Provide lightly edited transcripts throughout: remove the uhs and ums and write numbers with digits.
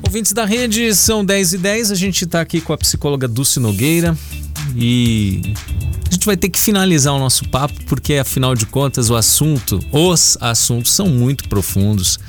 Ouvintes da rede, são 10h10, a gente está aqui com a psicóloga Dulce Nogueira e a gente vai ter que finalizar o nosso papo porque, afinal de contas, os assuntos são muito profundos,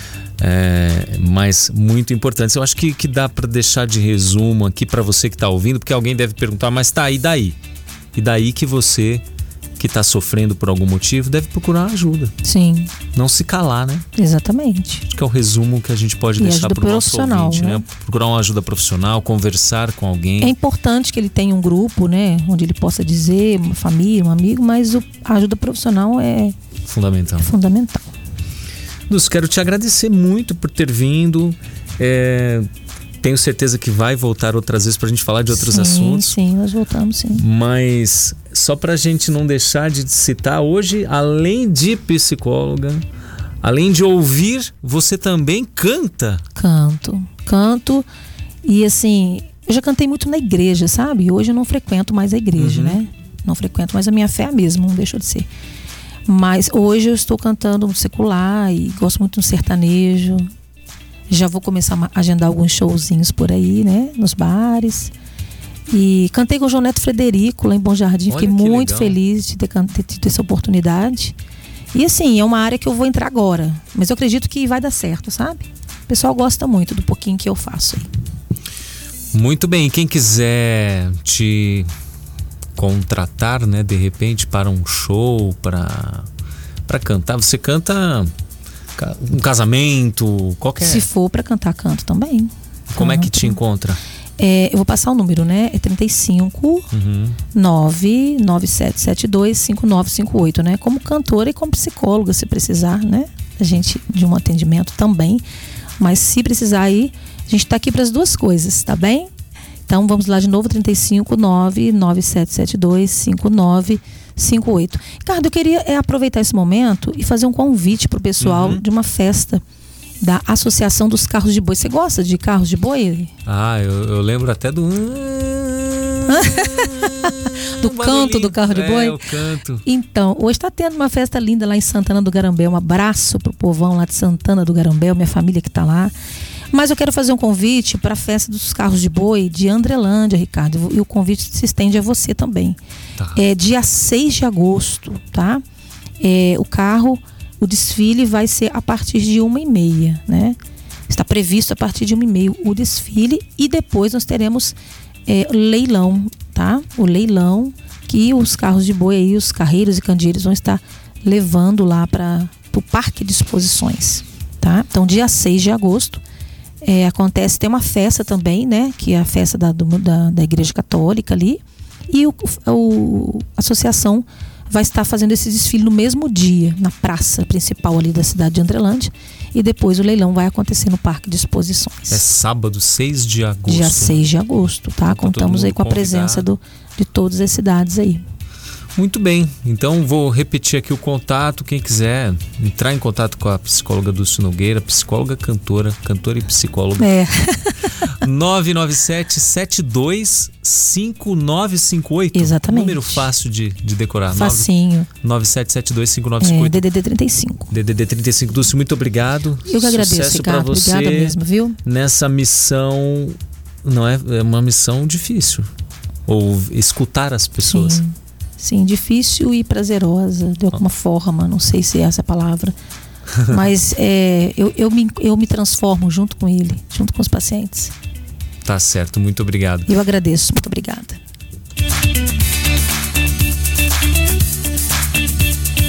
mas muito importantes. Eu acho que dá para deixar de resumo aqui para você que está ouvindo, porque alguém deve perguntar, mas tá, e daí? E daí que você que está sofrendo por algum motivo deve procurar ajuda. Sim. Não se calar, né? Exatamente. Acho que é o resumo que a gente pode deixar para o nosso ouvinte, né? Procurar uma ajuda profissional, conversar com alguém. É importante que ele tenha um grupo, né? Onde ele possa dizer, uma família, um amigo, mas a ajuda profissional é fundamental. Dulce, quero te agradecer muito por ter vindo. Tenho certeza que vai voltar outras vezes para a gente falar de outros assuntos. Sim, nós voltamos, sim. Mas só para a gente não deixar de citar, hoje, além de psicóloga, além de ouvir, você também canta. Canto. E assim, eu já cantei muito na igreja, sabe? Hoje eu não frequento mais a igreja, né? Não frequento, mas a minha fé é a mesma, não deixou de ser. Mas hoje eu estou cantando no secular e gosto muito do sertanejo. Já vou começar a agendar alguns showzinhos por aí, né? Nos bares. E cantei com o João Neto Frederico lá em Bom Jardim. Fiquei muito feliz de ter tido essa oportunidade. E assim, é uma área que eu vou entrar agora. Mas eu acredito que vai dar certo, sabe? O pessoal gosta muito do pouquinho que eu faço aí. Muito bem. Quem quiser te contratar, né? De repente, para um show, para cantar. Você canta um casamento, qualquer... Se for para cantar, canto também. Como é que te encontra? Eu vou passar o número, né? É 35 99772 5958, né? Como cantora e como psicóloga, se precisar, né? A gente de um atendimento também. Mas se precisar aí, a gente tá aqui para as duas coisas, tá bem? Então vamos lá de novo, 35 99772 5958. Ricardo, eu queria aproveitar esse momento e fazer um convite pro pessoal de uma festa da Associação dos Carros de Boi. Você gosta de carros de boi? Eu lembro até do canto do carro de boi? O canto. Então, hoje está tendo uma festa linda lá em Santana do Garambel. Um abraço pro povão lá de Santana do Garambel, minha família que tá lá. Mas eu quero fazer um convite para a festa dos carros de boi de Andrelândia, Ricardo. E o convite se estende a você também. Tá. Dia 6 de agosto, tá? O desfile vai ser a partir de 1h30, né? Está previsto a partir de 1h30 o desfile e depois nós teremos leilão, tá? O leilão que os carros de boi aí, os carreiros e candeeiros vão estar levando lá para o Parque de Exposições, tá? Então, dia 6 de agosto tem uma festa também, né? Que é a festa da Igreja Católica ali. E a associação vai estar fazendo esse desfile no mesmo dia, na praça principal ali da cidade de Andrelândia. E depois o leilão vai acontecer no Parque de Exposições. É sábado, 6 de agosto. Dia 6 de agosto, tá? Contamos aí com a presença de todas as cidades aí. Muito bem, então vou repetir aqui o contato. Quem quiser entrar em contato com a psicóloga Dulce Nogueira, psicóloga, cantora e psicóloga. 997725958. Exatamente. Número fácil de decorar. Facinho. 997725958. DDD 35. DDD 35. Dulce, muito obrigado. Eu que agradeço, Sucesso Ricardo. pra você. Obrigada mesmo, viu? Nessa missão, não é uma missão difícil. Ou escutar as pessoas. Sim, difícil e prazerosa, de alguma forma, não sei se é essa a palavra, mas eu me transformo junto com ele, junto com os pacientes. Tá certo, muito obrigado. Eu agradeço, muito obrigada.